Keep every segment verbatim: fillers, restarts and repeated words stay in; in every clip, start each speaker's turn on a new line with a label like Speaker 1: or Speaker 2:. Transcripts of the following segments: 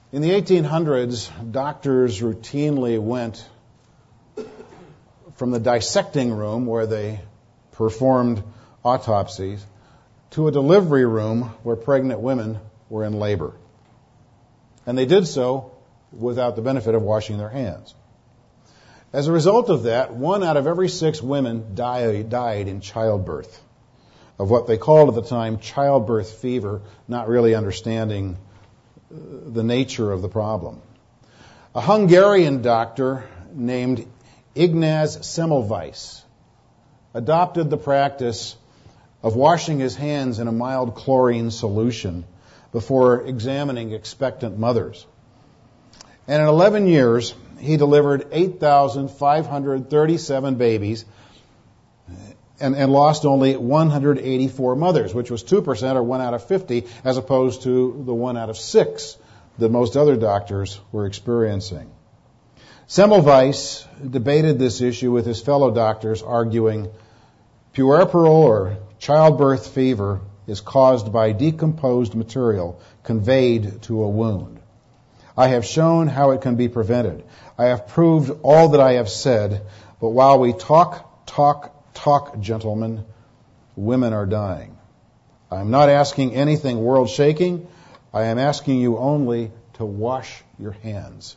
Speaker 1: In the eighteen hundreds, doctors routinely went from the dissecting room where they performed autopsies to a delivery room where pregnant women were in labor. And they did so without the benefit of washing their hands. As a result of that, one out of every six women died, died in childbirth of what they called at the time childbirth fever, not really understanding the nature of the problem. A Hungarian doctor named Ignaz Semmelweis adopted the practice of washing his hands in a mild chlorine solution before examining expectant mothers. And in eleven years, he delivered eight thousand five hundred thirty-seven babies and, and lost only one hundred eighty-four mothers, which was two percent or one out of fifty, as opposed to the one out of six that most other doctors were experiencing. Semmelweis debated this issue with his fellow doctors, arguing, puerperal or childbirth fever is caused by decomposed material conveyed to a wound. I have shown how it can be prevented. I have proved all that I have said, but while we talk, talk, talk, gentlemen, women are dying. I am not asking anything world-shaking. I am asking you only to wash your hands.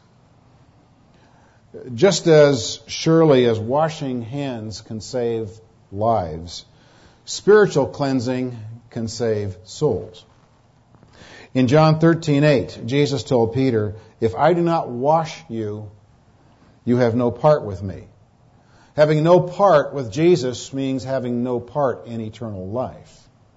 Speaker 1: Just as surely as washing hands can save lives, spiritual cleansing can save souls. In John thirteen eight, Jesus told Peter, if I do not wash you, you have no part with me. Having no part with Jesus means having no part in eternal life.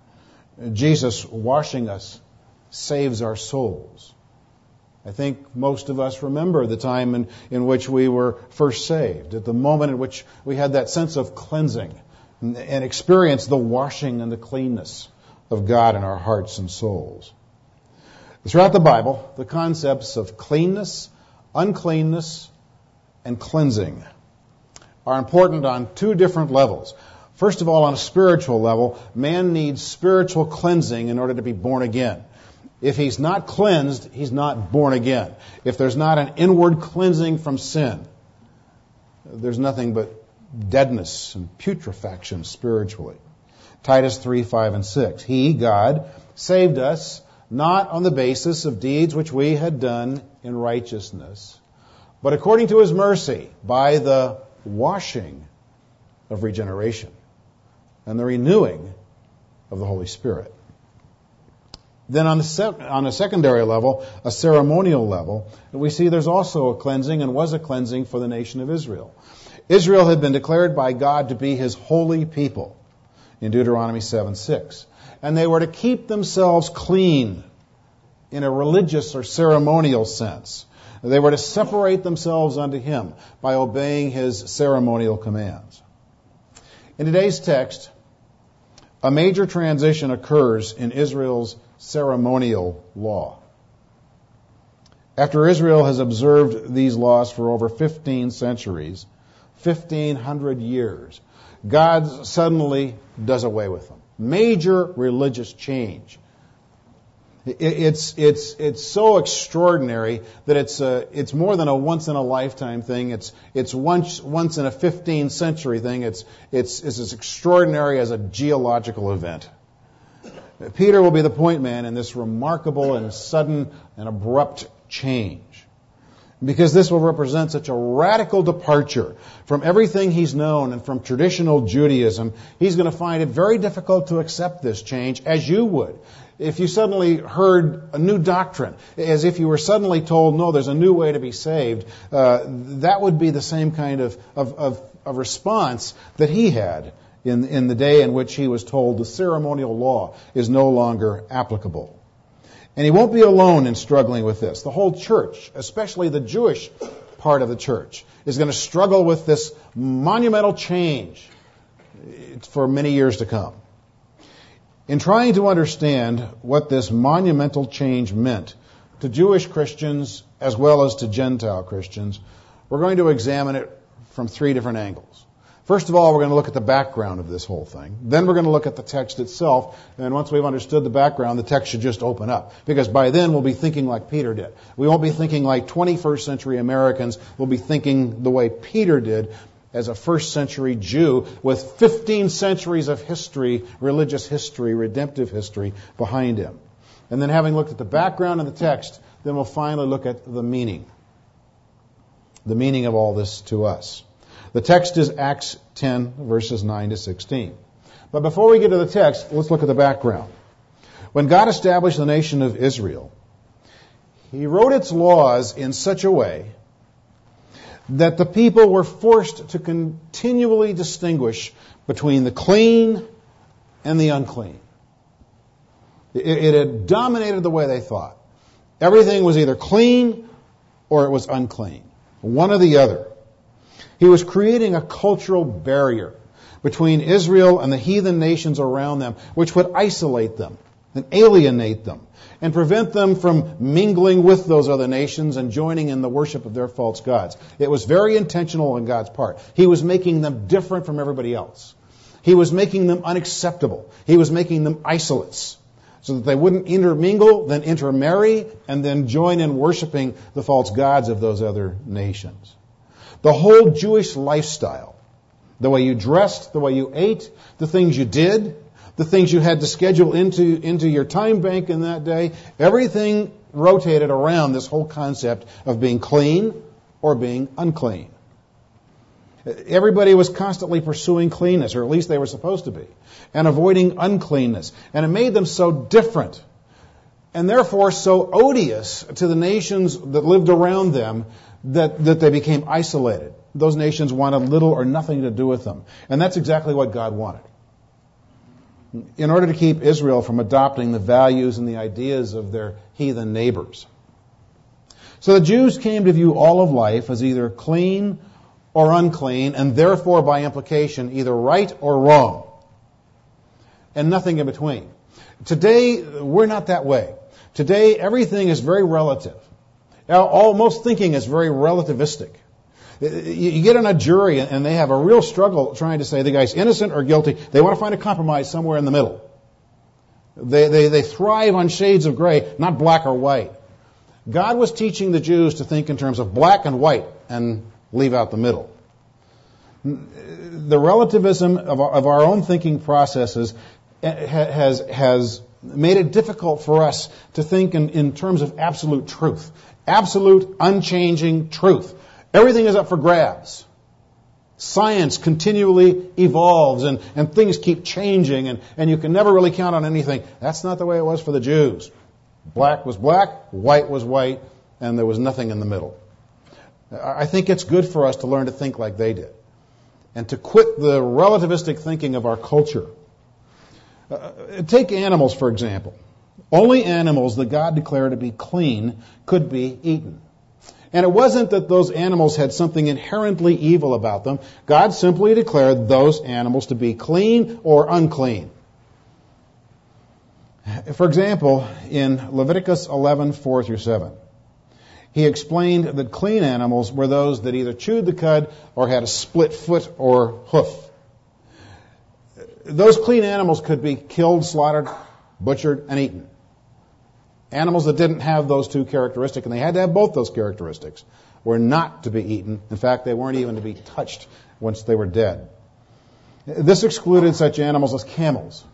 Speaker 1: Jesus washing us saves our souls. I think most of us remember the time in, in which we were first saved, at the moment in which we had that sense of cleansing and, and experienced the washing and the cleanness of God in our hearts and souls. Throughout the Bible, the concepts of cleanness, uncleanness, and cleansing are important on two different levels. First of all, on a spiritual level, man needs spiritual cleansing in order to be born again. If he's not cleansed, he's not born again. If there's not an inward cleansing from sin, there's nothing but deadness and putrefaction spiritually. Titus three, five, and six. He, God, saved us not on the basis of deeds which we had done in righteousness, but according to His mercy, by the washing of regeneration and the renewing of the Holy Spirit. Then on the sec- on a secondary level, a ceremonial level, we see there's also a cleansing and was a cleansing for the nation of Israel. Israel had been declared by God to be His holy people in Deuteronomy seven six. And they were to keep themselves clean in a religious or ceremonial sense. They were to separate themselves unto Him by obeying His ceremonial commands. In today's text, a major transition occurs in Israel's ceremonial law. After Israel has observed these laws for over fifteen centuries, fifteen hundred years, God suddenly does away with them. Major religious change. It's it's it's so extraordinary that it's a, it's more than a once in a lifetime thing. It's it's once once in a fifteen century thing. It's it's it's as extraordinary as a geological event. Peter will be the point man in this remarkable and sudden and abrupt change, because this will represent such a radical departure from everything he's known and from traditional Judaism. He's going to find it very difficult to accept this change, as you would. If you suddenly heard a new doctrine, as if you were suddenly told, no, there's a new way to be saved, uh, that would be the same kind of, of, of, of response that he had in, in the day in which he was told the ceremonial law is no longer applicable. And he won't be alone in struggling with this. The whole church, especially the Jewish part of the church, is going to struggle with this monumental change for many years to come. In trying to understand what this monumental change meant to Jewish Christians as well as to Gentile Christians, we're going to examine it from three different angles. First of all, we're going to look at the background of this whole thing. Then we're going to look at the text itself. And once we've understood the background, the text should just open up. Because by then we'll be thinking like Peter did. We won't be thinking like twenty-first century Americans. We'll be thinking the way Peter did as a first century Jew with fifteen centuries of history, religious history, redemptive history behind him. And then having looked at the background of the text, then we'll finally look at the meaning. The meaning of all this to us. The text is Acts ten, verses nine to sixteen. But before we get to the text, let's look at the background. When God established the nation of Israel, He wrote its laws in such a way that the people were forced to continually distinguish between the clean and the unclean. It, it had dominated the way they thought. Everything was either clean or it was unclean. One or the other. He was creating a cultural barrier between Israel and the heathen nations around them, which would isolate them and alienate them and prevent them from mingling with those other nations and joining in the worship of their false gods. It was very intentional on God's part. He was making them different from everybody else. He was making them unacceptable. He was making them isolates so that they wouldn't intermingle, then intermarry, and then join in worshiping the false gods of those other nations. The whole Jewish lifestyle, the way you dressed, the way you ate, the things you did, the things you had to schedule into, into your time bank in that day, everything rotated around this whole concept of being clean or being unclean. Everybody was constantly pursuing cleanness, or at least they were supposed to be, and avoiding uncleanness. And it made them so different, and therefore so odious to the nations that lived around them, that, that they became isolated. Those nations wanted little or nothing to do with them. And that's exactly what God wanted. In order to keep Israel from adopting the values and the ideas of their heathen neighbors. So the Jews came to view all of life as either clean or unclean, and therefore by implication either right or wrong. And nothing in between. Today, we're not that way. Today, everything is very relative. Almost thinking is very relativistic. You get on a jury and they have a real struggle trying to say the guy's innocent or guilty. They want to find a compromise somewhere in the middle. They, they, they thrive on shades of gray, not black or white. God was teaching the Jews to think in terms of black and white and leave out the middle. The relativism of our, of our own thinking processes has, has made it difficult for us to think in, in terms of absolute truth. Absolute, unchanging truth. Everything is up for grabs. Science continually evolves and, and things keep changing and, and you can never really count on anything. That's not the way it was for the Jews. Black was black, white was white, and there was nothing in the middle. I think it's good for us to learn to think like they did and to quit the relativistic thinking of our culture. Uh, take animals, for example. Only animals that God declared to be clean could be eaten. And it wasn't that those animals had something inherently evil about them. God simply declared those animals to be clean or unclean. For example, in Leviticus eleven, four through seven, He explained that clean animals were those that either chewed the cud or had a split foot or hoof. Those clean animals could be killed, slaughtered, butchered, and eaten. Animals that didn't have those two characteristics, and they had to have both those characteristics, were not to be eaten. In fact, they weren't even to be touched once they were dead. This excluded such animals as camels,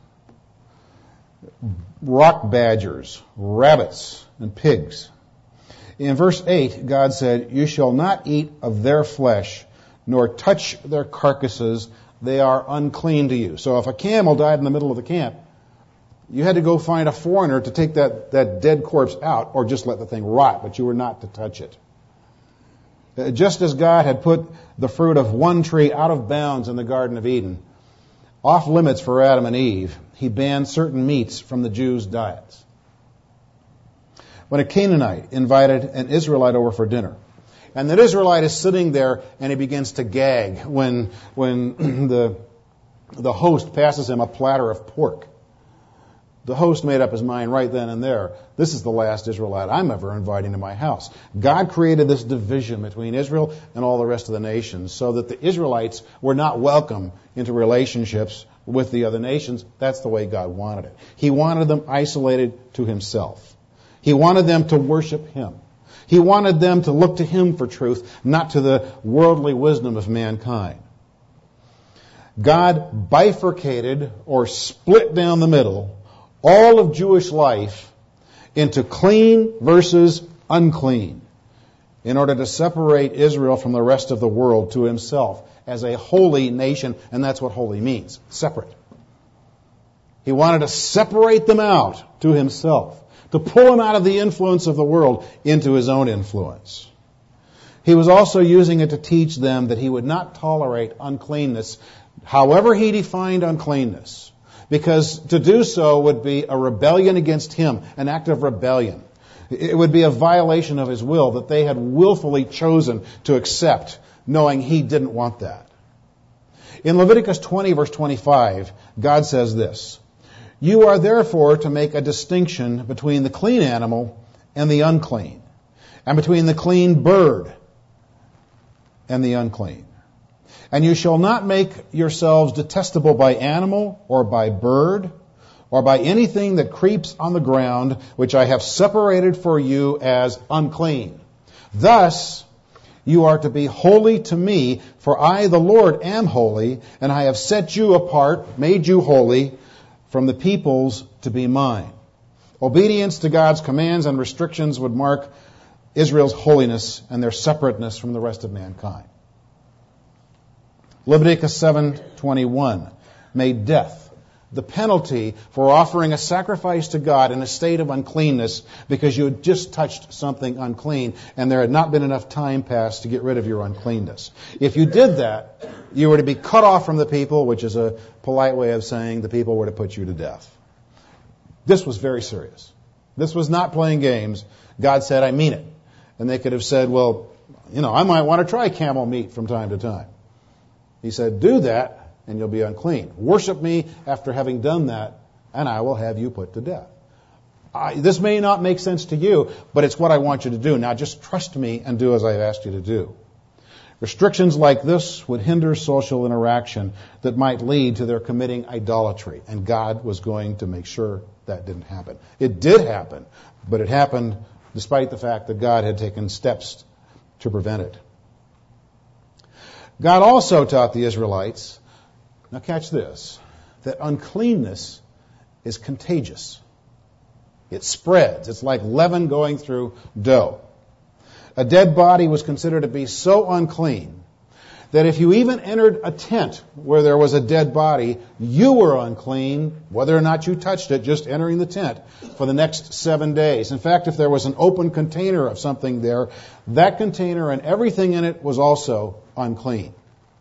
Speaker 1: rock badgers, rabbits, and pigs. In verse eight, God said, "You shall not eat of their flesh, nor touch their carcasses. They are unclean to you." So if a camel died in the middle of the camp, you had to go find a foreigner to take that, that dead corpse out or just let the thing rot, but you were not to touch it. Just as God had put the fruit of one tree out of bounds in the Garden of Eden, off limits for Adam and Eve, He banned certain meats from the Jews' diets. When a Canaanite invited an Israelite over for dinner, and that Israelite is sitting there and he begins to gag when, when the, the host passes him a platter of pork, The host made up his mind right then and there. This is the last Israelite I'm ever inviting to my house. God created this division between Israel and all the rest of the nations so that the Israelites were not welcome into relationships with the other nations. That's the way God wanted it. He wanted them isolated to himself. He wanted them to worship him. He wanted them to look to him for truth, not to the worldly wisdom of mankind. God bifurcated or split down the middle all of Jewish life into clean versus unclean in order to separate Israel from the rest of the world to himself as a holy nation, and that's what holy means, separate. He wanted to separate them out to himself, to pull them out of the influence of the world into his own influence. He was also using it to teach them that he would not tolerate uncleanness, however he defined uncleanness. Because to do so would be a rebellion against him, an act of rebellion. It would be a violation of his will that they had willfully chosen to accept, knowing he didn't want that. In Leviticus twenty, verse twenty-five, God says this, "You are therefore to make a distinction between the clean animal and the unclean, and between the clean bird and the unclean. And you shall not make yourselves detestable by animal or by bird or by anything that creeps on the ground, which I have separated for you as unclean. Thus you are to be holy to me, for I, the Lord, am holy, and I have set you apart, made you holy, from the peoples to be mine." Obedience to God's commands and restrictions would mark Israel's holiness and their separateness from the rest of mankind. Leviticus seven twenty-one made death the penalty for offering a sacrifice to God in a state of uncleanness because you had just touched something unclean and there had not been enough time passed to get rid of your uncleanness. If you did that, you were to be cut off from the people, which is a polite way of saying the people were to put you to death. This was very serious. This was not playing games. God said, "I mean it." And they could have said, "Well, you know, I might want to try camel meat from time to time." He said, "Do that, and you'll be unclean. Worship me after having done that, and I will have you put to death." I, this may not make sense to you, but it's what I want you to do. Now just trust me and do as I've asked you to do. Restrictions like this would hinder social interaction that might lead to their committing idolatry, and God was going to make sure that didn't happen. It did happen, but it happened despite the fact that God had taken steps to prevent it. God also taught the Israelites, now catch this, that uncleanness is contagious. It spreads. It's like leaven going through dough. A dead body was considered to be so unclean that if you even entered a tent where there was a dead body, you were unclean, whether or not you touched it, just entering the tent for the next seven days. In fact, if there was an open container of something there, that container and everything in it was also unclean.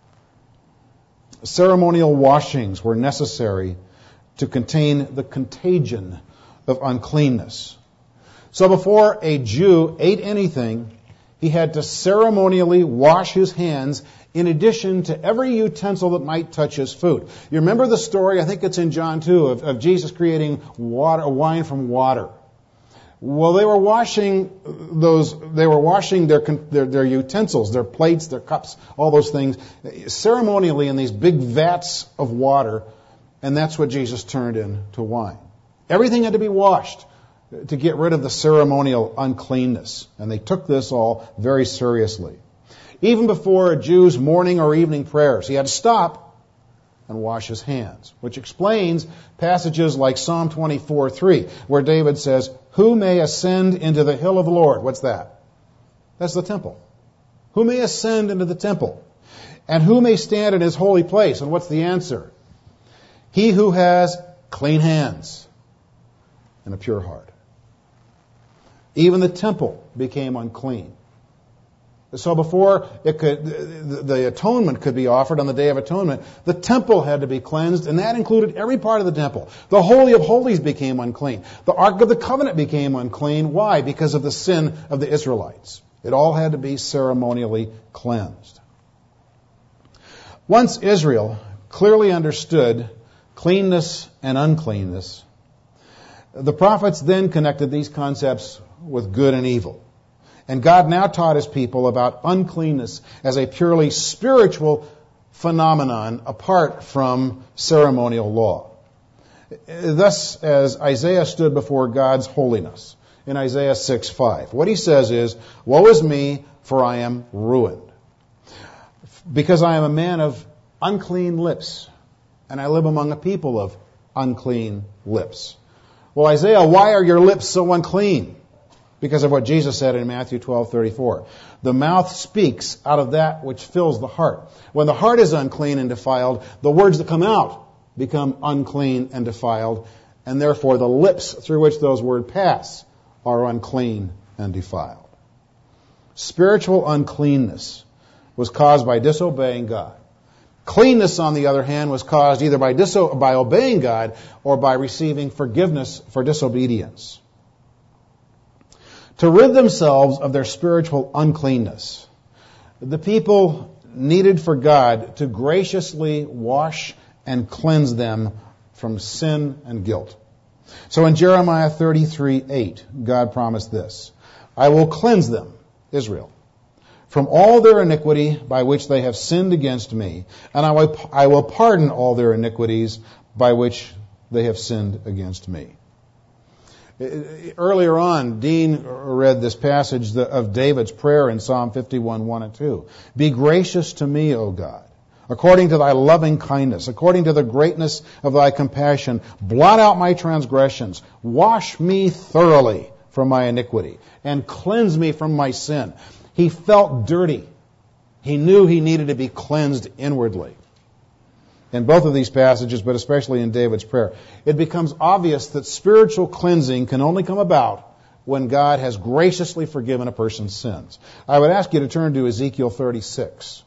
Speaker 1: Ceremonial washings were necessary to contain the contagion of uncleanness. So before a Jew ate anything, he had to ceremonially wash his hands in addition to every utensil that might touch his food. You remember the story, I think it's in John two, of, of Jesus creating water, wine from water. Well, they were washing those, they were washing their, their, their utensils, their plates, their cups, all those things, ceremonially in these big vats of water, and that's what Jesus turned into wine. Everything had to be washed to get rid of the ceremonial uncleanness, and they took this all very seriously. Even before a Jew's morning or evening prayers, he had to stop and wash his hands, which explains passages like Psalm twenty-four three, where David says, "Who may ascend into the hill of the Lord?" What's that? That's the temple. Who may ascend into the temple? And who may stand in his holy place? And what's the answer? He who has clean hands and a pure heart. Even the temple became unclean. So before it could, the atonement could be offered on the Day of Atonement, the temple had to be cleansed, and that included every part of the temple. The Holy of Holies became unclean. The Ark of the Covenant became unclean. Why? Because of the sin of the Israelites. It all had to be ceremonially cleansed. Once Israel clearly understood cleanness and uncleanness, The prophets then connected these concepts with good and evil. And God now taught his people about uncleanness as a purely spiritual phenomenon apart from ceremonial law. Thus, as Isaiah stood before God's holiness in Isaiah six five, what he says is, "Woe is me, for I am ruined, because I am a man of unclean lips, and I live among a people of unclean lips." Well, Isaiah, why are your lips so unclean? Because of what Jesus said in Matthew twelve thirty-four. The mouth speaks out of that which fills the heart. When the heart is unclean and defiled, the words that come out become unclean and defiled, and therefore the lips through which those words pass are unclean and defiled. Spiritual uncleanness was caused by disobeying God. Cleanness, on the other hand, was caused either by, diso- by obeying God or by receiving forgiveness for disobedience. To rid themselves of their spiritual uncleanness, the people needed for God to graciously wash and cleanse them from sin and guilt. So in Jeremiah thirty-three eight, God promised this, "I will cleanse them," Israel, "from all their iniquity by which they have sinned against me, and I will, I will pardon all their iniquities by which they have sinned against me." Earlier on, Dean read this passage of David's prayer in Psalm fifty-one one and two. "Be gracious to me, O God, according to thy loving kindness, according to the greatness of thy compassion. Blot out my transgressions. Wash me thoroughly from my iniquity, and cleanse me from my sin." He felt dirty. He knew he needed to be cleansed inwardly. In both of these passages, but especially in David's prayer, it becomes obvious that spiritual cleansing can only come about when God has graciously forgiven a person's sins. I would ask you to turn to Ezekiel thirty-six.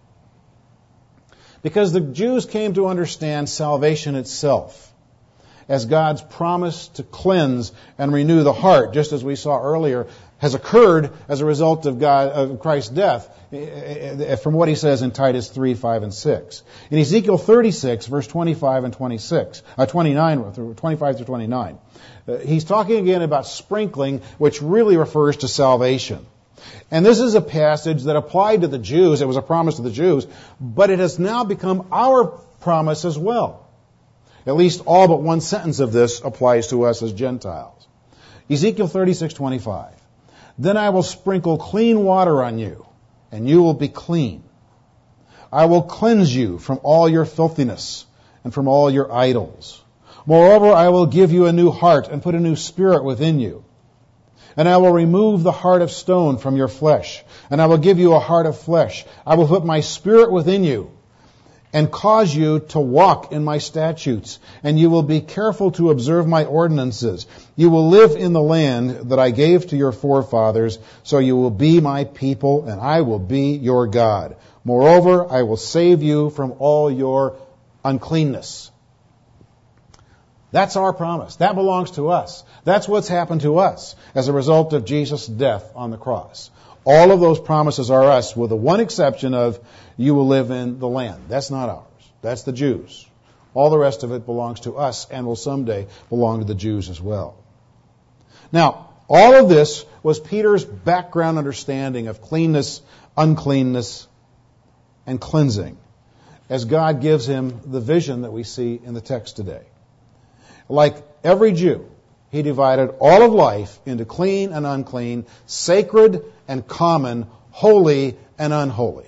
Speaker 1: Because the Jews came to understand salvation itself as God's promise to cleanse and renew the heart, just as we saw earlier, has occurred as a result of God of Christ's death, from what he says in Titus three, five, and six. In Ezekiel thirty-six, verse twenty-five and twenty-six, uh, twenty-nine, twenty-five through twenty-nine, uh, he's talking again about sprinkling, which really refers to salvation. And this is a passage that applied to the Jews. It was a promise to the Jews, but it has now become our promise as well. At least all but one sentence of this applies to us as Gentiles. Ezekiel thirty-six twenty-five. "Then I will sprinkle clean water on you, and you will be clean. I will cleanse you from all your filthiness and from all your idols. Moreover, I will give you a new heart and put a new spirit within you. And I will remove the heart of stone from your flesh, and I will give you a heart of flesh. I will put my spirit within you and cause you to walk in my statutes, and you will be careful to observe my ordinances. You will live in the land that I gave to your forefathers, so you will be my people, and I will be your God. Moreover, I will save you from all your uncleanness." That's our promise. That belongs to us. That's what's happened to us as a result of Jesus' death on the cross. All of those promises are us, with the one exception of you will live in the land. That's not ours. That's the Jews. All the rest of it belongs to us and will someday belong to the Jews as well. Now, all of this was Peter's background understanding of cleanness, uncleanness, and cleansing, as God gives him the vision that we see in the text today. Like every Jew, he divided all of life into clean and unclean, sacred and common, holy and unholy.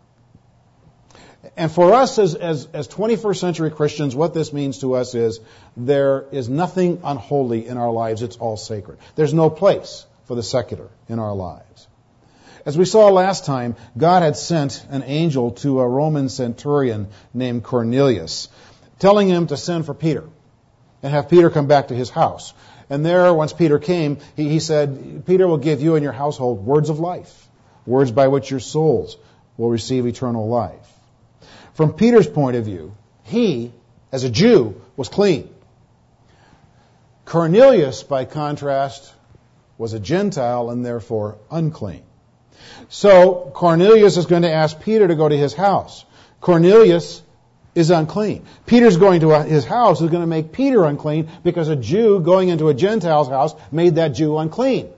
Speaker 1: And for us as, as, as twenty-first century Christians, what this means to us is there is nothing unholy in our lives. It's all sacred. There's no place for the secular in our lives. As we saw last time, God had sent an angel to a Roman centurion named Cornelius, telling him to send for Peter and have Peter come back to his house. And there, once Peter came, he, he said, Peter will give you and your household words of life, words by which your souls will receive eternal life. From Peter's point of view, he, as a Jew, was clean. Cornelius, by contrast, was a Gentile and therefore unclean. So Cornelius is going to ask Peter to go to his house. Cornelius is unclean. Peter's going to his house is going to make Peter unclean because a Jew going into a Gentile's house made that Jew unclean.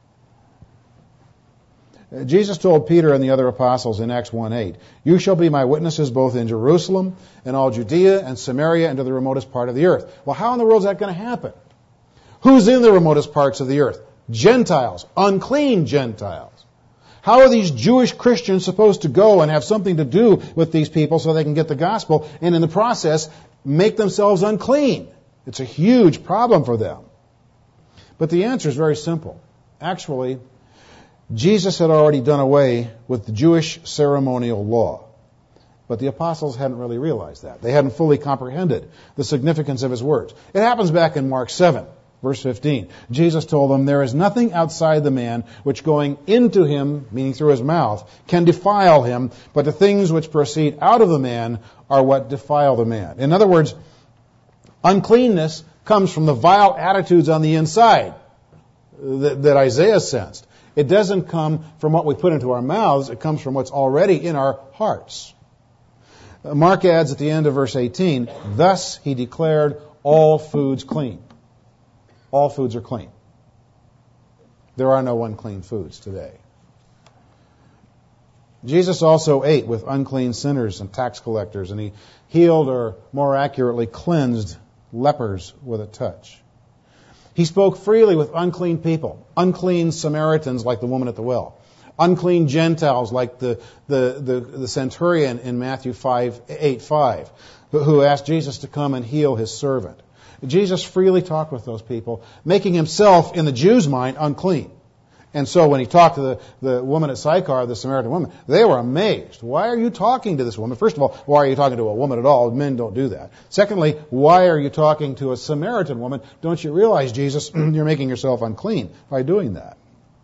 Speaker 1: Jesus told Peter and the other apostles in Acts one eight, "You shall be my witnesses both in Jerusalem and all Judea and Samaria and to the remotest part of the earth." Well, how in the world is that going to happen? Who's in the remotest parts of the earth? Gentiles, unclean Gentiles. How are these Jewish Christians supposed to go and have something to do with these people so they can get the gospel and in the process make themselves unclean? It's a huge problem for them. But the answer is very simple. Actually, Jesus had already done away with the Jewish ceremonial law. But the apostles hadn't really realized that. They hadn't fully comprehended the significance of his words. It happens back in Mark seven, verse fifteen. Jesus told them, "There is nothing outside the man which going into him," meaning through his mouth, "can defile him, but the things which proceed out of the man are what defile the man." In other words, uncleanness comes from the vile attitudes on the inside that, that Isaiah sensed. It doesn't come from what we put into our mouths. It comes from what's already in our hearts. Mark adds at the end of verse eighteen, "Thus he declared all foods clean." All foods are clean. There are no unclean foods today. Jesus also ate with unclean sinners and tax collectors, and he healed, or more accurately, cleansed lepers with a touch. He spoke freely with unclean people, unclean Samaritans like the woman at the well, unclean Gentiles like the, the, the, the centurion in Matthew eight five, who asked Jesus to come and heal his servant. Jesus freely talked with those people, making himself, in the Jews' mind, unclean. And so when he talked to the, the woman at Sychar, the Samaritan woman, they were amazed. Why are you talking to this woman? First of all, why are you talking to a woman at all? Men don't do that. Secondly, why are you talking to a Samaritan woman? Don't you realize, Jesus, you're making yourself unclean by doing that?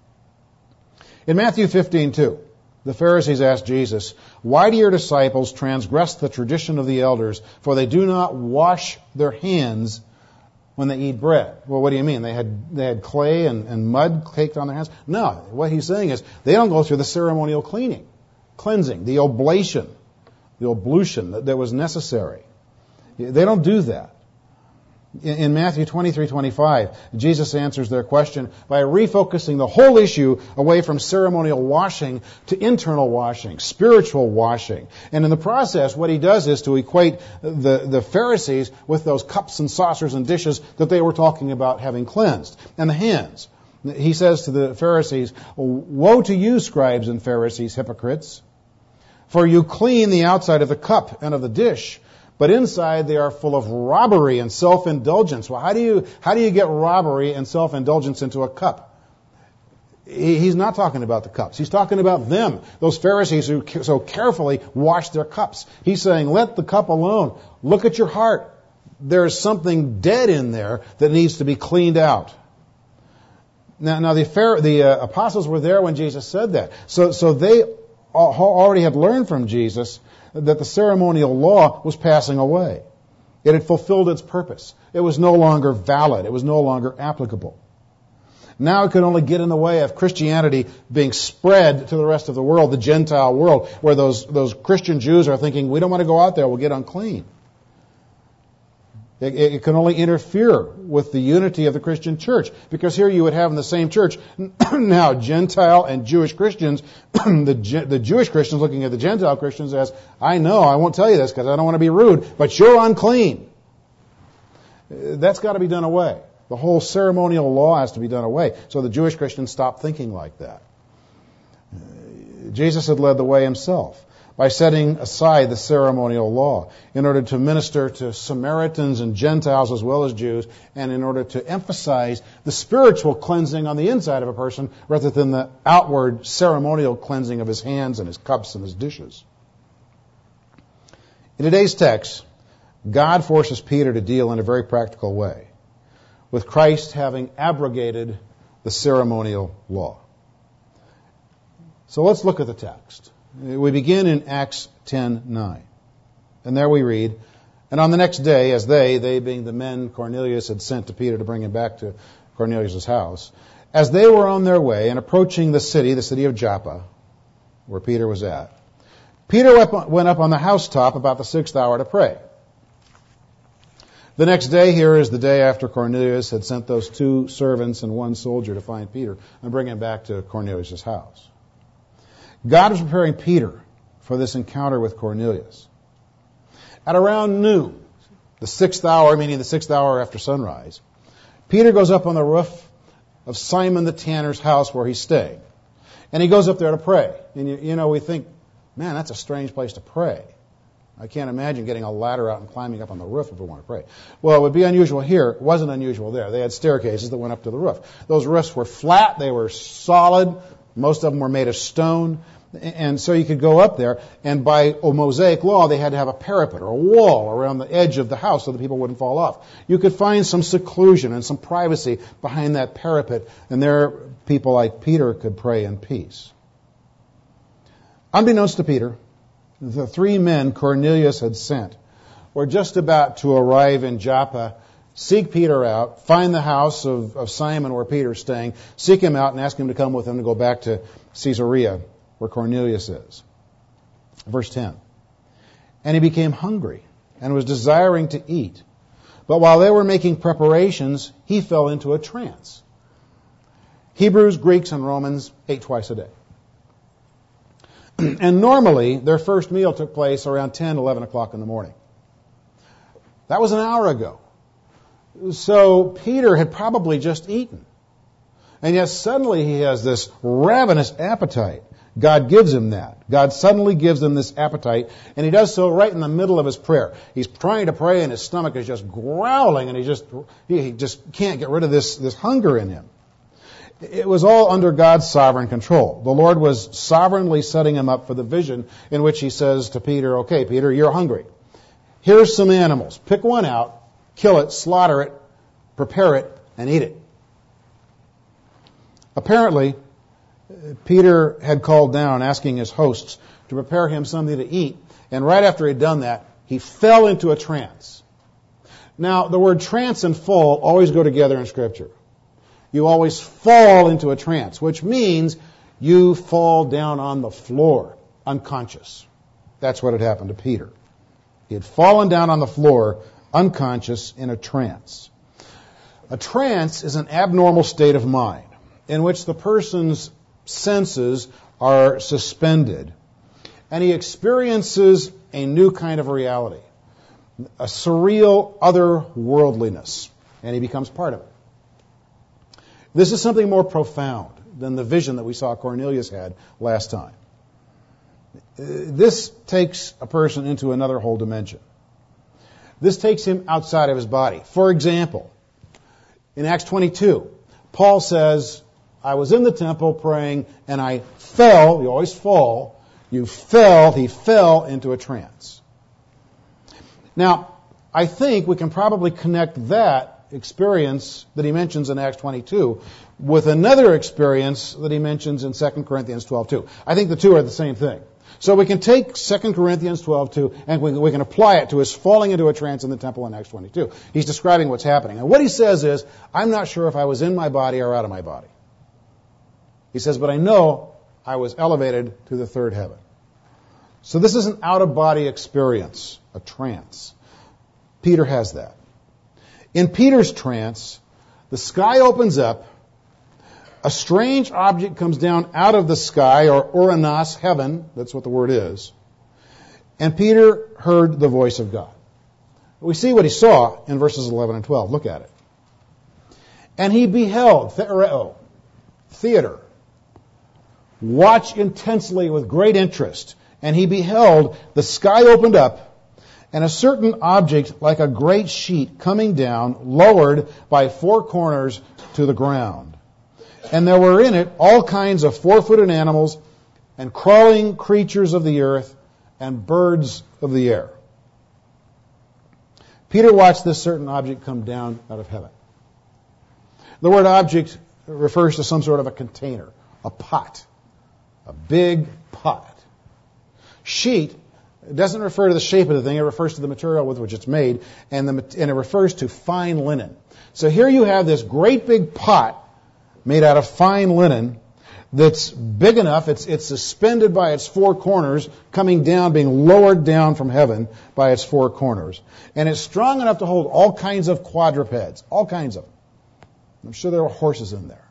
Speaker 1: In Matthew fifteen two, the Pharisees asked Jesus, "Why do your disciples transgress the tradition of the elders, for they do not wash their hands when they eat bread?" Well, what do you mean? They had they had clay and, and mud caked on their hands? No. What he's saying is they don't go through the ceremonial cleaning, cleansing, the oblation, the ablution that, that was necessary. They don't do that. In, in Matthew twenty-three twenty-five, Jesus answers their question by refocusing the whole issue away from ceremonial washing to internal washing, spiritual washing. And in the process, what he does is to equate the, the Pharisees with those cups and saucers and dishes that they were talking about having cleansed, and the hands. He says to the Pharisees, "Woe to you, scribes and Pharisees, hypocrites! For you clean the outside of the cup and of the dish, but inside they are full of robbery and self-indulgence." Well, how do you how do you get robbery and self-indulgence into a cup? He's not talking about the cups. He's talking about them, those Pharisees who so carefully wash their cups. He's saying, let the cup alone. Look at your heart. There's something dead in there that needs to be cleaned out. Now, now the, Pharaoh, the uh, apostles were there when Jesus said that. So, so they already had learned from Jesus that the ceremonial law was passing away. It had fulfilled its purpose. It was no longer valid. It was no longer applicable. Now it could only get in the way of Christianity being spread to the rest of the world, the Gentile world, where those, those Christian Jews are thinking, we don't want to go out there, we'll get unclean. It, it can only interfere with the unity of the Christian church, because here you would have in the same church now Gentile and Jewish Christians, the, the Jewish Christians looking at the Gentile Christians as, I know, I won't tell you this because I don't want to be rude, but you're unclean. That's got to be done away. The whole ceremonial law has to be done away. So the Jewish Christians stopped thinking like that. Jesus had led the way himself by setting aside the ceremonial law in order to minister to Samaritans and Gentiles as well as Jews, and in order to emphasize the spiritual cleansing on the inside of a person rather than the outward ceremonial cleansing of his hands and his cups and his dishes. In today's text, God forces Peter to deal in a very practical way with Christ having abrogated the ceremonial law. So let's look at the text. We begin in Acts ten nine. And there we read, and on the next day, as they, they being the men Cornelius had sent to Peter to bring him back to Cornelius' house, as they were on their way and approaching the city, the city of Joppa, where Peter was at, Peter went up on the housetop about the sixth hour to pray. The next day here is the day after Cornelius had sent those two servants and one soldier to find Peter and bring him back to Cornelius' house. God was preparing Peter for this encounter with Cornelius. At around noon, the sixth hour, meaning the sixth hour after sunrise, Peter goes up on the roof of Simon the tanner's house where he's staying. And he goes up there to pray. And, you, you know, we think, man, that's a strange place to pray. I can't imagine getting a ladder out and climbing up on the roof if we want to pray. Well, it would be unusual here. It wasn't unusual there. They had staircases that went up to the roof. Those roofs were flat. They were solid. Most of them were made of stone. And so you could go up there, and by Mosaic law, they had to have a parapet or a wall around the edge of the house so that people wouldn't fall off. You could find some seclusion and some privacy behind that parapet, and there people like Peter could pray in peace. Unbeknownst to Peter, the three men Cornelius had sent were just about to arrive in Joppa, seek Peter out, find the house of, of Simon where Peter's staying, seek him out and ask him to come with them to go back to Caesarea, where Cornelius is. Verse ten. And he became hungry and was desiring to eat. But while they were making preparations, he fell into a trance. Hebrews, Greeks, and Romans ate twice a day. And normally, their first meal took place around ten, eleven o'clock in the morning. That was an hour ago. So Peter had probably just eaten. And yet suddenly he has this ravenous appetite. God gives him that. God suddenly gives him this appetite, and he does so right in the middle of his prayer. He's trying to pray, and his stomach is just growling, and he just he just can't get rid of this, this hunger in him. It was all under God's sovereign control. The Lord was sovereignly setting him up for the vision in which he says to Peter, okay, Peter, you're hungry. Here's some animals. Pick one out, kill it, slaughter it, prepare it, and eat it. Apparently, Peter had called down asking his hosts to prepare him something to eat, and right after he'd done that, he fell into a trance. Now, the word trance and fall always go together in Scripture. You always fall into a trance, which means you fall down on the floor, unconscious. That's what had happened to Peter. He had fallen down on the floor, unconscious, in a trance. A trance is an abnormal state of mind in which the person's senses are suspended, and he experiences a new kind of reality, a surreal otherworldliness, and he becomes part of it. This is something more profound than the vision that we saw Cornelius had last time. This takes a person into another whole dimension. This takes him outside of his body. For example, in Acts twenty-two, Paul says, I was in the temple praying, and I fell, you always fall, you fell, he fell into a trance. Now, I think we can probably connect that experience that he mentions in Acts twenty-two with another experience that he mentions in Second Corinthians twelve two. I think the two are the same thing. So we can take Second Corinthians twelve two and we, we can apply it to his falling into a trance in the temple in Acts twenty-two. He's describing what's happening. And what he says is, I'm not sure if I was in my body or out of my body. He says, but I know I was elevated to the third heaven. So this is an out-of-body experience, a trance. Peter has that. In Peter's trance, the sky opens up, a strange object comes down out of the sky, or Uranos, heaven, that's what the word is, and Peter heard the voice of God. We see what he saw in verses eleven and twelve. Look at it. And he beheld, theoreo, theater, watch intensely with great interest, and he beheld the sky opened up, and a certain object like a great sheet coming down, lowered by four corners to the ground. And there were in it all kinds of four-footed animals and crawling creatures of the earth and birds of the air. Peter watched this certain object come down out of heaven. The word object refers to some sort of a container, a pot, a big pot. Sheet doesn't refer to the shape of the thing, it refers to the material with which it's made, and, the, and it refers to fine linen. So here you have this great big pot made out of fine linen, that's big enough, it's, it's suspended by its four corners, coming down, being lowered down from heaven by its four corners. And it's strong enough to hold all kinds of quadrupeds, all kinds of them. I'm sure there are horses in there,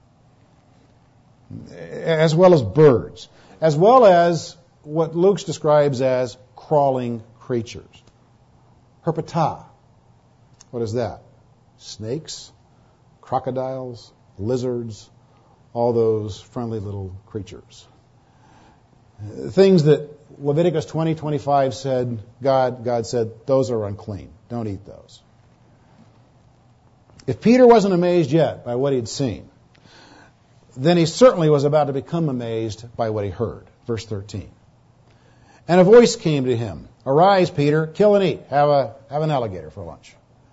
Speaker 1: as well as birds, as well as what Luke describes as crawling creatures. Herpeta. What is that? Snakes, crocodiles, lizards, all those friendly little creatures. Things that Leviticus twenty twenty-five said, God, God said, those are unclean. Don't eat those. If Peter wasn't amazed yet by what he'd seen, then he certainly was about to become amazed by what he heard. Verse thirteen. And a voice came to him, "Arise, Peter, kill and eat. Have a have an alligator for lunch."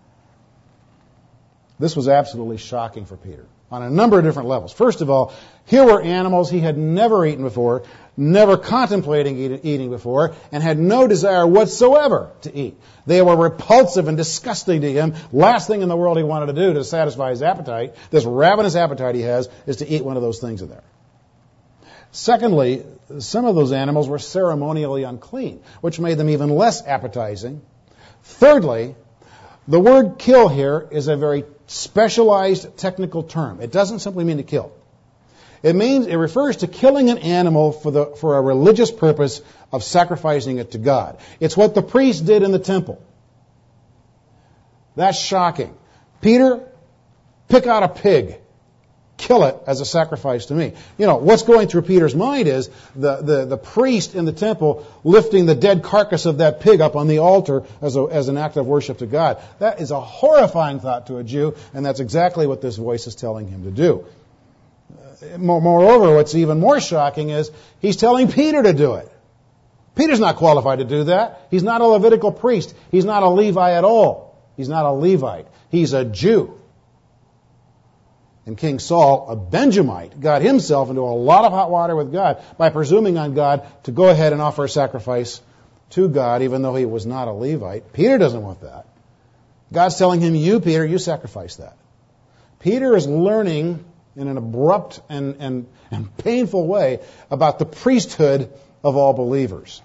Speaker 1: This was absolutely shocking for Peter on a number of different levels. First of all, here were animals he had never eaten before, never contemplating eating before, and had no desire whatsoever to eat. They were repulsive and disgusting to him. Last thing in the world he wanted to do to satisfy his appetite, this ravenous appetite he has, is to eat one of those things in there. Secondly, some of those animals were ceremonially unclean, which made them even less appetizing. Thirdly, the word kill here is a very specialized technical term. It doesn't simply mean to kill. It means it refers to killing an animal for the for a religious purpose of sacrificing it to God. It's what the priests did in the temple. That's shocking. Peter, pick out a pig. Kill it as a sacrifice to me. You know, what's going through Peter's mind is the, the, the priest in the temple lifting the dead carcass of that pig up on the altar as, a, as an act of worship to God. That is a horrifying thought to a Jew, and that's exactly what this voice is telling him to do. Moreover, what's even more shocking is he's telling Peter to do it. Peter's not qualified to do that. He's not a Levitical priest. He's not a Levi at all. He's not a Levite. He's a Jew. And King Saul, a Benjamite, got himself into a lot of hot water with God by presuming on God to go ahead and offer a sacrifice to God, even though he was not a Levite. Peter doesn't want that. God's telling him, you, Peter, you sacrifice that. Peter is learning in an abrupt and, and, and painful way about the priesthood of all believers.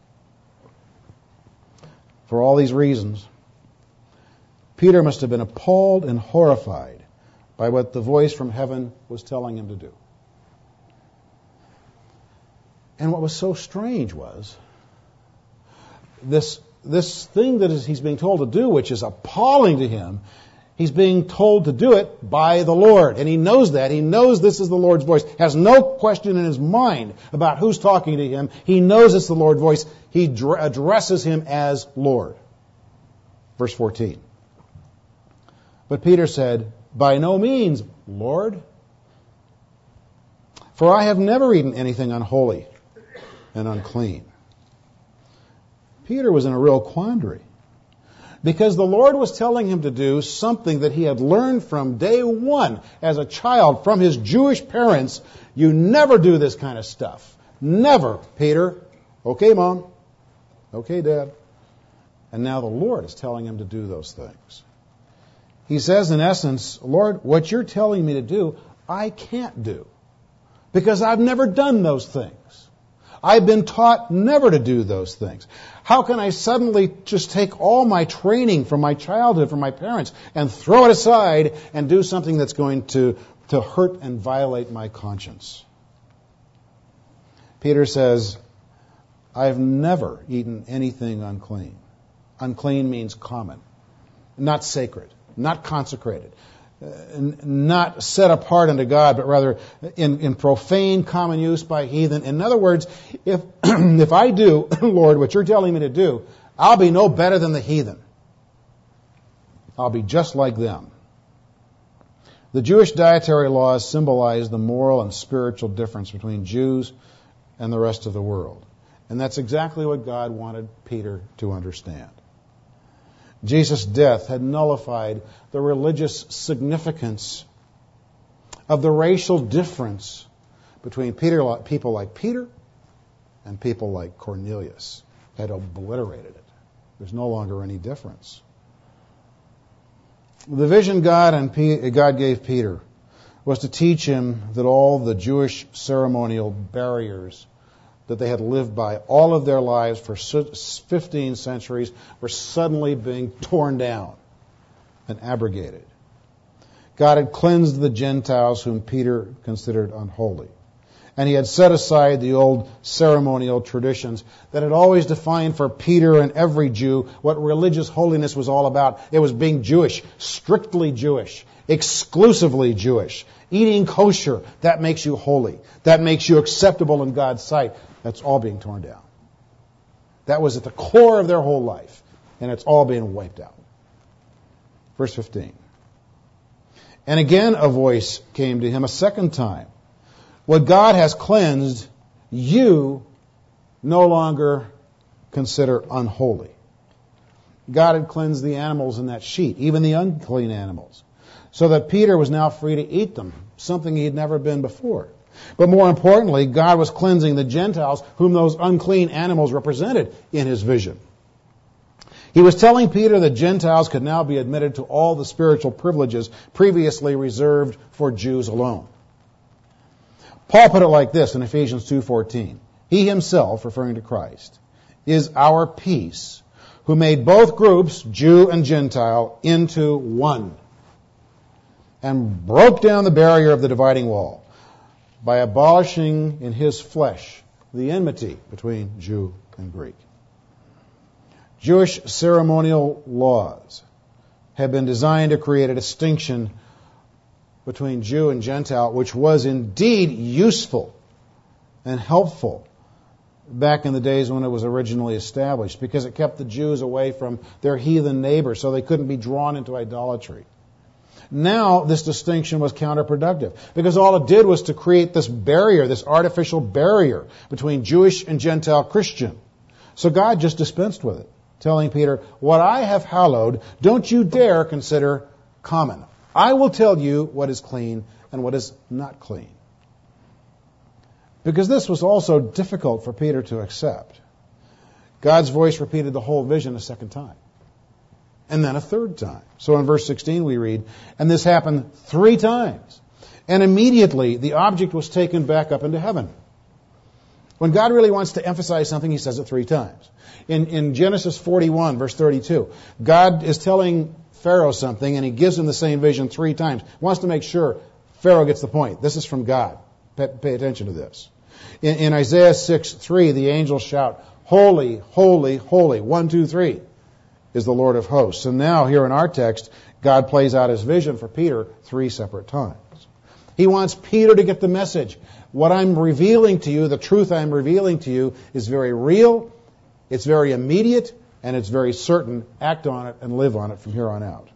Speaker 1: For all these reasons, Peter must have been appalled and horrified by what the voice from heaven was telling him to do. And what was so strange was this, this thing that is, he's being told to do, which is appalling to him, he's being told to do it by the Lord. And he knows that. He knows this is the Lord's voice. Has no question in his mind about who's talking to him. He knows it's the Lord's voice. He dr- addresses him as Lord. Verse fourteen. But Peter said, "By no means, Lord, for I have never eaten anything unholy and unclean." Peter was in a real quandary because the Lord was telling him to do something that he had learned from day one as a child from his Jewish parents. You never do this kind of stuff. Never, Peter. Okay, Mom. Okay, Dad. And now the Lord is telling him to do those things. He says, in essence, Lord, what you're telling me to do, I can't do because I've never done those things. I've been taught never to do those things. How can I suddenly just take all my training from my childhood, from my parents, and throw it aside and do something that's going to, to hurt and violate my conscience? Peter says, I've never eaten anything unclean. Unclean means common, not sacred. Not consecrated, uh, not set apart unto God, but rather in, in profane common use by heathen. In other words, if if I do, Lord, what you're telling me to do, I'll be no better than the heathen. I'll be just like them. The Jewish dietary laws symbolize the moral and spiritual difference between Jews and the rest of the world. And that's exactly what God wanted Peter to understand. Jesus' death had nullified the religious significance of the racial difference between Peter, people like Peter and people like Cornelius. It had obliterated it. There's no longer any difference. The vision God and P- God gave Peter was to teach him that all the Jewish ceremonial barriers that they had lived by all of their lives for fifteen centuries were suddenly being torn down and abrogated. God had cleansed the Gentiles whom Peter considered unholy. And he had set aside the old ceremonial traditions that had always defined for Peter and every Jew what religious holiness was all about. It was being Jewish, strictly Jewish, exclusively Jewish. Eating kosher, that makes you holy. That makes you acceptable in God's sight. That's all being torn down. That was at the core of their whole life, and it's all being wiped out. Verse fifteen. And again a voice came to him a second time. What God has cleansed, you no longer consider unholy. God had cleansed the animals in that sheet, even the unclean animals, so that Peter was now free to eat them, something he had never been before. But more importantly, God was cleansing the Gentiles whom those unclean animals represented in his vision. He was telling Peter that Gentiles could now be admitted to all the spiritual privileges previously reserved for Jews alone. Paul put it like this in Ephesians two fourteen. He himself, referring to Christ, is our peace, who made both groups, Jew and Gentile, into one, and broke down the barrier of the dividing wall by abolishing in his flesh the enmity between Jew and Greek. Jewish ceremonial laws have been designed to create a distinction between Jew and Gentile, which was indeed useful and helpful back in the days when it was originally established, because it kept the Jews away from their heathen neighbors so they couldn't be drawn into idolatry. Now this distinction was counterproductive, because all it did was to create this barrier, this artificial barrier between Jewish and Gentile Christian. So God just dispensed with it, telling Peter, what I have hallowed, don't you dare consider common. I will tell you what is clean and what is not clean. Because this was also difficult for Peter to accept. God's voice repeated the whole vision a second time. And then a third time. So in verse sixteen we read, and this happened three times. And immediately the object was taken back up into heaven. When God really wants to emphasize something, he says it three times. In, in Genesis forty-one, verse thirty-two, God is telling Pharaoh something, and he gives him the same vision three times. He wants to make sure Pharaoh gets the point. This is from God. Pay, pay attention to this. In, in Isaiah six three, the angels shout, holy, holy, holy, one, two, three, is the Lord of hosts. And now, here in our text, God plays out his vision for Peter three separate times. He wants Peter to get the message. What I'm revealing to you, the truth I'm revealing to you, is very real, it's very immediate, and it's very certain. Act on it and live on it from here on out.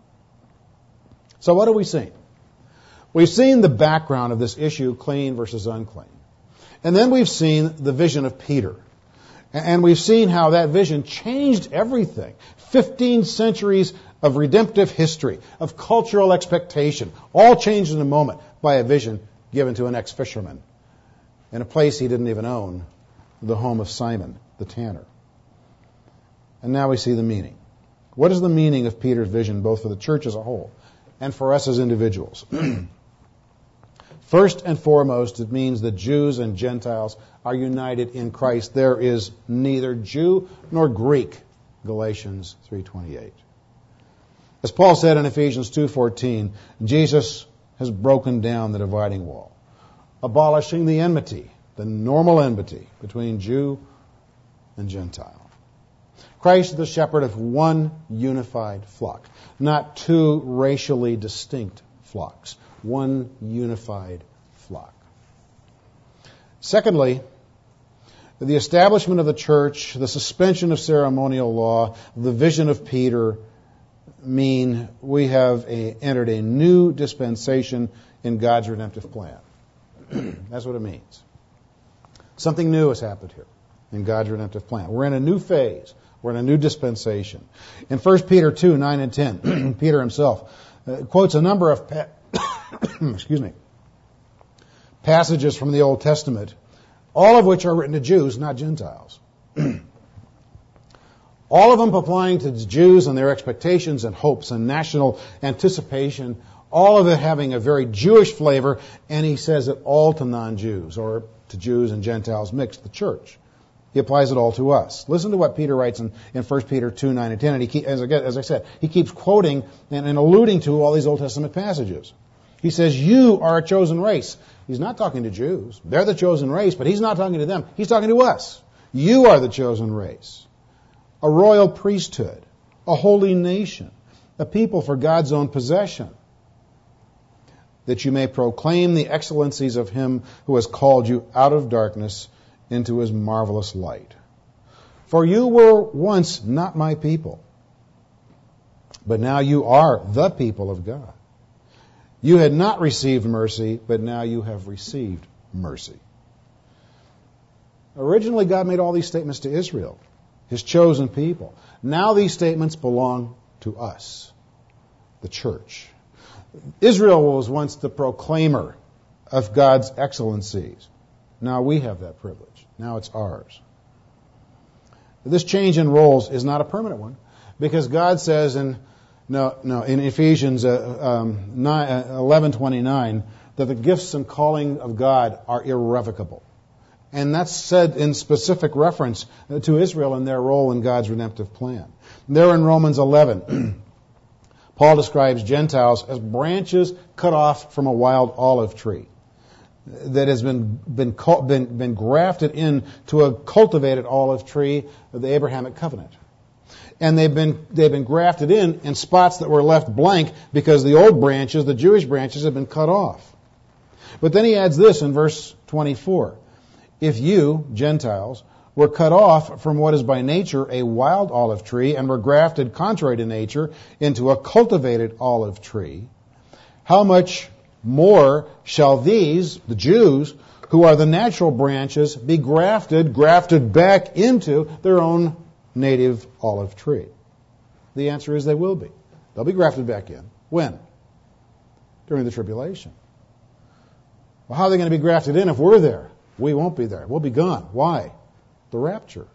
Speaker 1: So what have we seen? We've seen the background of this issue, clean versus unclean. And then we've seen the vision of Peter. And we've seen how that vision changed everything. Fifteen centuries of redemptive history, of cultural expectation, all changed in a moment by a vision given to an ex-fisherman in a place he didn't even own, the home of Simon, the tanner. And now we see the meaning. What is the meaning of Peter's vision, both for the church as a whole and for us as individuals? First and foremost, it means that Jews and Gentiles are united in Christ. There is neither Jew nor Greek, Galatians three twenty-eight. As Paul said in Ephesians two fourteen, Jesus has broken down the dividing wall, abolishing the enmity, the normal enmity between Jew and Gentile. Christ is the shepherd of one unified flock, not two racially distinct flocks. One unified flock. Secondly, the establishment of the church, the suspension of ceremonial law, the vision of Peter mean we have a, entered a new dispensation in God's redemptive plan. That's what it means. Something new has happened here in God's redemptive plan. We're in a new phase. We're in a new dispensation. In First Peter two, nine and ten, Peter himself uh, quotes a number of pa- excuse me, passages from the Old Testament, all of which are written to Jews, not Gentiles. All of them applying to Jews and their expectations and hopes and national anticipation, all of it having a very Jewish flavor, and he says it all to non-Jews, or to Jews and Gentiles mixed, the church. He applies it all to us. Listen to what Peter writes in, in First Peter two, nine, and ten. And he keep, as, I, as I said, he keeps quoting and, and alluding to all these Old Testament passages. He says, you are a chosen race. He's not talking to Jews. They're the chosen race, but he's not talking to them. He's talking to us. You are the chosen race, a royal priesthood, a holy nation, a people for God's own possession, that you may proclaim the excellencies of him who has called you out of darkness into his marvelous light. For you were once not my people, but now you are the people of God. You had not received mercy, but now you have received mercy. Originally, God made all these statements to Israel, his chosen people. Now these statements belong to us, the church. Israel was once the proclaimer of God's excellencies. Now we have that privilege. Now it's ours. This change in roles is not a permanent one, because God says in no no in Ephesians uh, um, eleven twenty-nine that the gifts and calling of God are irrevocable. And that's said in specific reference to Israel and their role in God's redemptive plan. There in Romans eleven, Paul describes Gentiles as branches cut off from a wild olive tree that has been been been, been grafted into a cultivated olive tree of the Abrahamic covenant. And they've been they've been grafted in in spots that were left blank because the old branches, the Jewish branches, have been cut off. But then he adds this in verse twenty-four. If you, Gentiles, were cut off from what is by nature a wild olive tree and were grafted contrary to nature into a cultivated olive tree, how much more shall these, the Jews, who are the natural branches, be grafted, grafted back into their own native olive tree? The answer is they will be. They'll be grafted back in. When? During the tribulation. Well, how are they going to be grafted in if we're there? We won't be there. We'll be gone. Why? The rapture.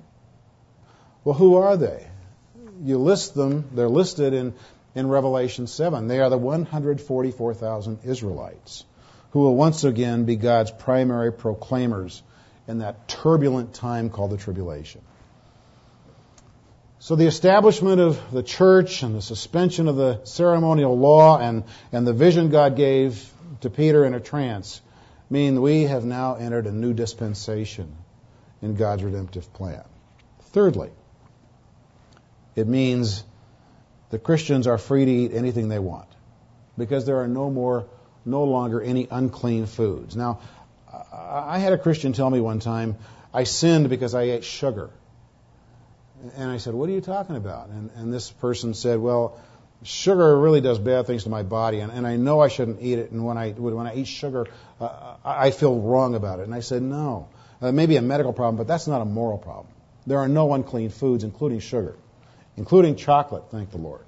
Speaker 1: Well, who are they? You list them. They're listed in, in Revelation seven. They are the one hundred forty-four thousand Israelites who will once again be God's primary proclaimers in that turbulent time called the tribulation. So the establishment of the church and the suspension of the ceremonial law and, and the vision God gave to Peter in a trance mean we have now entered a new dispensation in God's redemptive plan. Thirdly, it means the Christians are free to eat anything they want because there are no more, no longer any unclean foods. Now, I had a Christian tell me one time, I sinned because I ate sugar. And I said, what are you talking about? And, and this person said, well, sugar really does bad things to my body, and, and I know I shouldn't eat it. And when I when I eat sugar, uh, I feel wrong about it. And I said, no, uh, maybe a medical problem, but that's not a moral problem. There are no unclean foods, including sugar, including chocolate. Thank the Lord.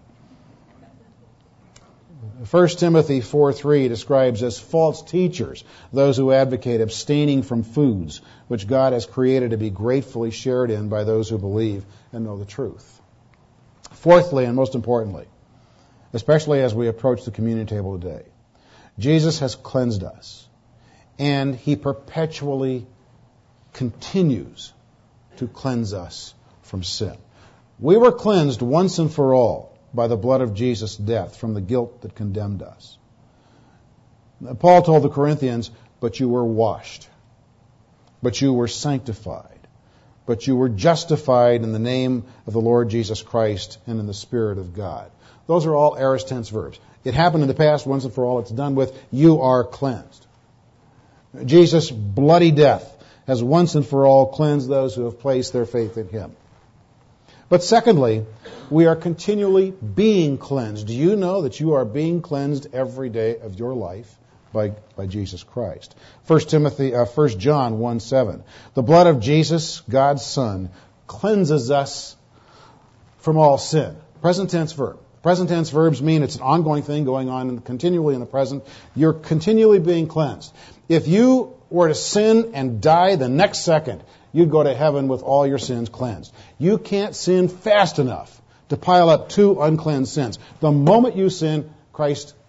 Speaker 1: First Timothy four three describes as false teachers those who advocate abstaining from foods which God has created to be gratefully shared in by those who believe and know the truth. Fourthly, and most importantly, especially as we approach the communion table today, Jesus has cleansed us, and he perpetually continues to cleanse us from sin. We were cleansed once and for all by the blood of Jesus' death from the guilt that condemned us. Paul told the Corinthians, but you were washed, but you were sanctified, but you were justified in the name of the Lord Jesus Christ and in the Spirit of God. Those are all aorist tense verbs. It happened in the past, once and for all. It's done with. You are cleansed. Jesus' bloody death has once and for all cleansed those who have placed their faith in him. But secondly, we are continually being cleansed. Do you know that you are being cleansed every day of your life by, by Jesus Christ? First Timothy, uh, First John one seven. The blood of Jesus, God's Son, cleanses us from all sin. Present tense verb. Present tense verbs mean it's an ongoing thing going on continually in the present. You're continually being cleansed. If you were to sin and die the next second, you'd go to heaven with all your sins cleansed. You can't sin fast enough to pile up two uncleansed sins. The moment you sin, Christ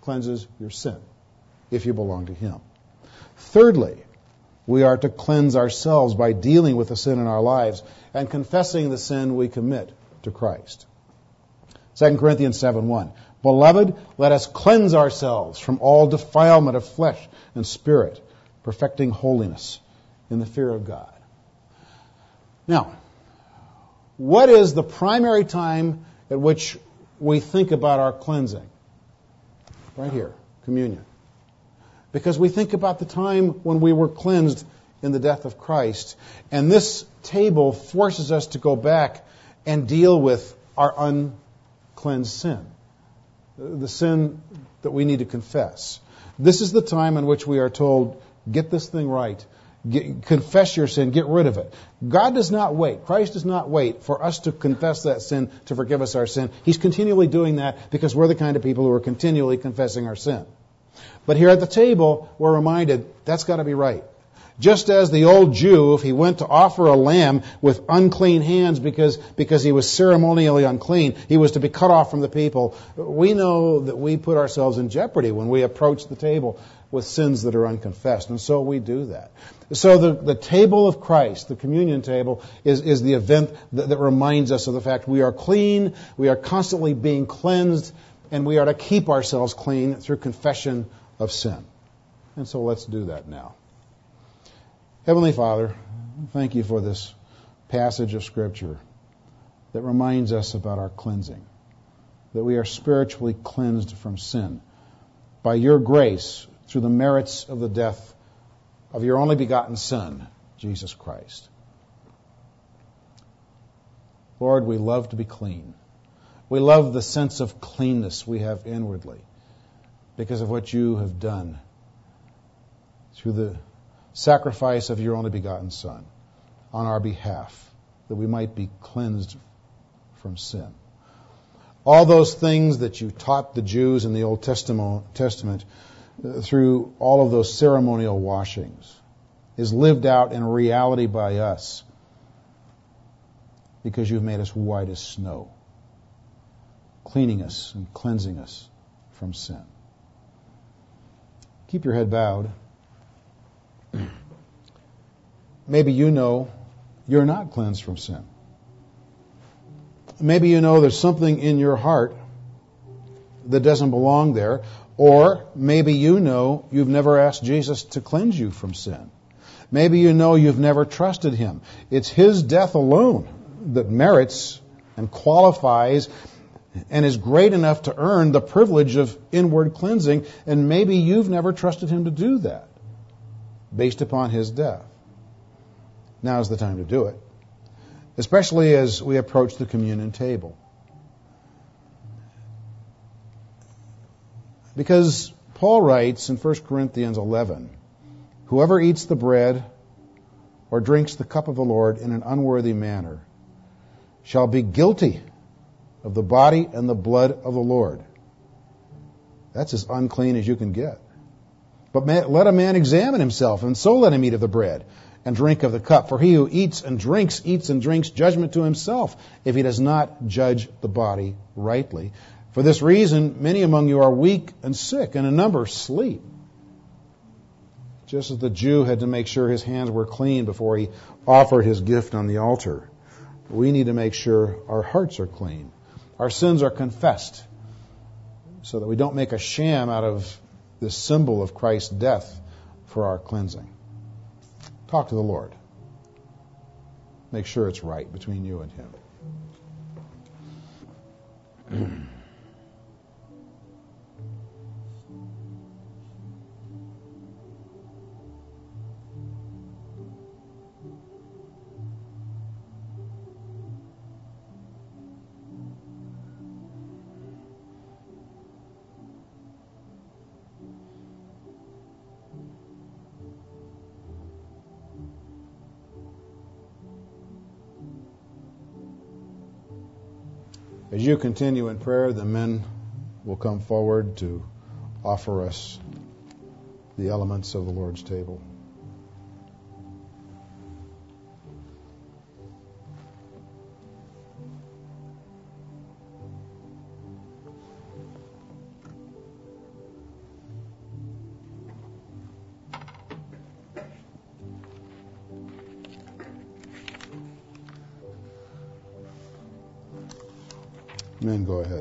Speaker 1: cleanses your sin, if you belong to Him. Thirdly, we are to cleanse ourselves by dealing with the sin in our lives and confessing the sin we commit to Christ. Second Corinthians seven one. Beloved, let us cleanse ourselves from all defilement of flesh and spirit, perfecting holiness in the fear of God. Now, what is the primary time at which we think about our cleansing? Right here, communion. Because we think about the time when we were cleansed in the death of Christ. And this table forces us to go back and deal with our uncleansed sin. The sin that we need to confess. This is the time in which we are told, get this thing right. Get, confess your sin. Get rid of it. God does not wait. Christ does not wait for us to confess that sin to forgive us our sin. He's continually doing that because we're the kind of people who are continually confessing our sin. But here at the table, we're reminded that's got to be right. Just as the old Jew, if he went to offer a lamb with unclean hands because, because he was ceremonially unclean, he was to be cut off from the people. We know that we put ourselves in jeopardy when we approach the table with sins that are unconfessed, and so we do that. So the, the table of Christ, the communion table, is, is the event that, that reminds us of the fact we are clean, we are constantly being cleansed, and we are to keep ourselves clean through confession of sin. And so let's do that now. Heavenly Father, thank you for this passage of Scripture that reminds us about our cleansing, that we are spiritually cleansed from sin by your grace through the merits of the death of your only begotten Son, Jesus Christ. Lord, we love to be clean. We love the sense of cleanness we have inwardly because of what you have done through the sacrifice of your only begotten Son on our behalf, that we might be cleansed from sin. All those things that you taught the Jews in the Old Testament uh, through all of those ceremonial washings is lived out in reality by us because you've made us white as snow, cleaning us and cleansing us from sin. Keep your head bowed. Maybe you know you're not cleansed from sin. Maybe you know there's something in your heart that doesn't belong there. Or maybe you know you've never asked Jesus to cleanse you from sin. Maybe you know you've never trusted Him. It's His death alone that merits and qualifies and is great enough to earn the privilege of inward cleansing. And maybe you've never trusted Him to do that based upon His death. Now's the time to do it, especially as we approach the communion table. Because Paul writes in First Corinthians eleven, whoever eats the bread or drinks the cup of the Lord in an unworthy manner shall be guilty of the body and the blood of the Lord. That's as unclean as you can get. But man, let a man examine himself, and so let him eat of the bread and drink of the cup. For he who eats and drinks, eats and drinks judgment to himself, if he does not judge the body rightly. For this reason, many among you are weak and sick, and a number sleep. Just as the Jew had to make sure his hands were clean before he offered his gift on the altar, we need to make sure our hearts are clean. Our sins are confessed, so that we don't make a sham out of this symbol of Christ's death for our cleansing. Talk to the Lord. Make sure it's right between you and Him. As you continue in prayer, the men will come forward to offer us the elements of the Lord's table. Amen. Go ahead.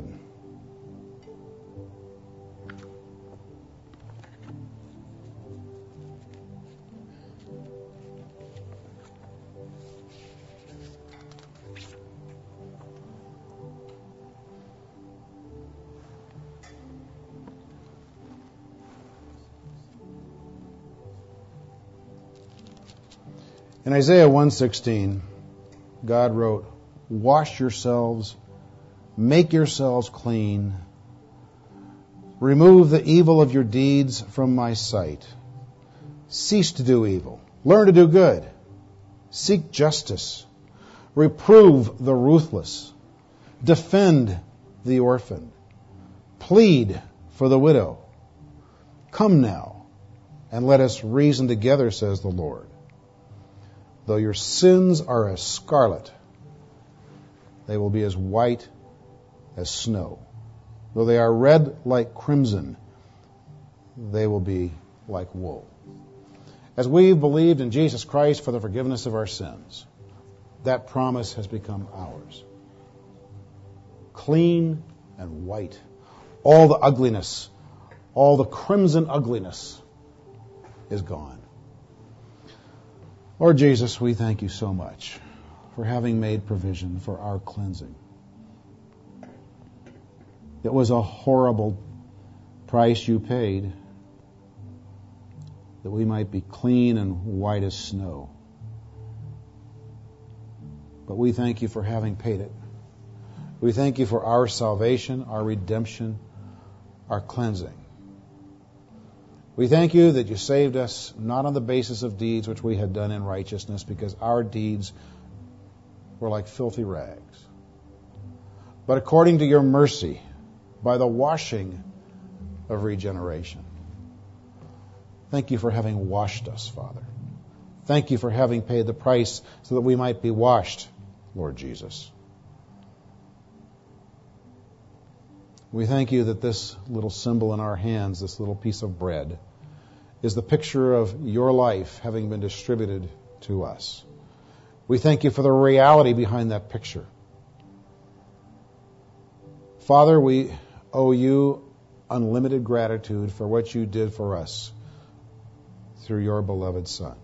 Speaker 1: In Isaiah one sixteen, God wrote, "Wash yourselves, make yourselves clean, remove the evil of your deeds from my sight. Cease to do evil, learn to do good, seek justice, reprove the ruthless, defend the orphan, plead for the widow. Come now, and let us reason together, says the Lord. Though your sins are as scarlet, they will be as white as snow. Though they are red like crimson, they will be like wool." As we've believed in Jesus Christ for the forgiveness of our sins, that promise has become ours. Clean and white. All the ugliness, all the crimson ugliness is gone. Lord Jesus, we thank you so much for having made provision for our cleansing. It was a horrible price you paid that we might be clean and white as snow. But we thank you for having paid it. We thank you for our salvation, our redemption, our cleansing. We thank you that you saved us not on the basis of deeds which we had done in righteousness, because our deeds were like filthy rags, but according to your mercy, by the washing of regeneration. Thank you for having washed us, Father. Thank you for having paid the price so that we might be washed, Lord Jesus. We thank you that this little symbol in our hands, this little piece of bread, is the picture of your life having been distributed to us. We thank you for the reality behind that picture. Father, we owe you unlimited gratitude for what you did for us through your beloved Son.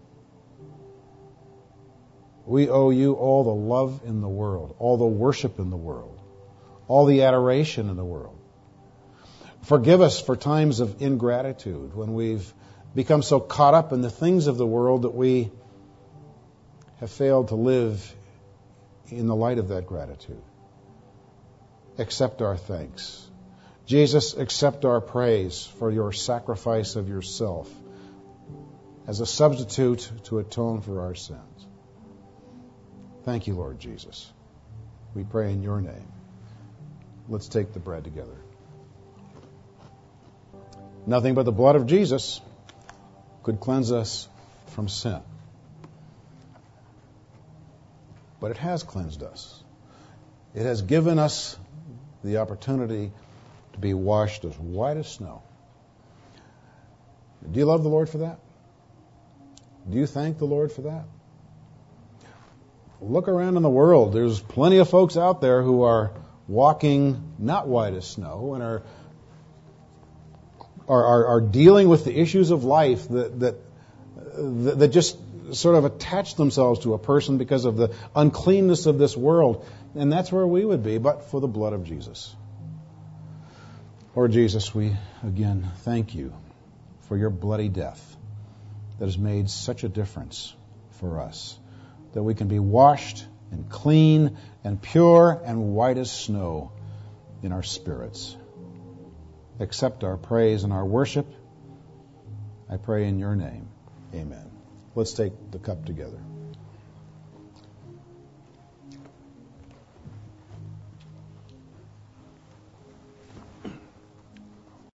Speaker 1: We owe you all the love in the world, all the worship in the world, all the adoration in the world. Forgive us for times of ingratitude when we've become so caught up in the things of the world that we have failed to live in the light of that gratitude. Accept our thanks. Jesus, accept our praise for your sacrifice of yourself as a substitute to atone for our sins. Thank you, Lord Jesus. We pray in your name. Let's take the bread together. Nothing but the blood of Jesus could cleanse us from sin. But it has cleansed us. It has given us the opportunity to be washed as white as snow. Do you love the Lord for that? Do you thank the Lord for that? Look around in the world. There's plenty of folks out there who are walking not white as snow and are are, are, are dealing with the issues of life that, that that just sort of attach themselves to a person because of the uncleanness of this world. And that's where we would be, but for the blood of Jesus. Lord Jesus, we again thank you for your bloody death that has made such a difference for us, that we can be washed and clean and pure and white as snow in our spirits. Accept our praise and our worship. I pray in your name. Amen. Let's take the cup together.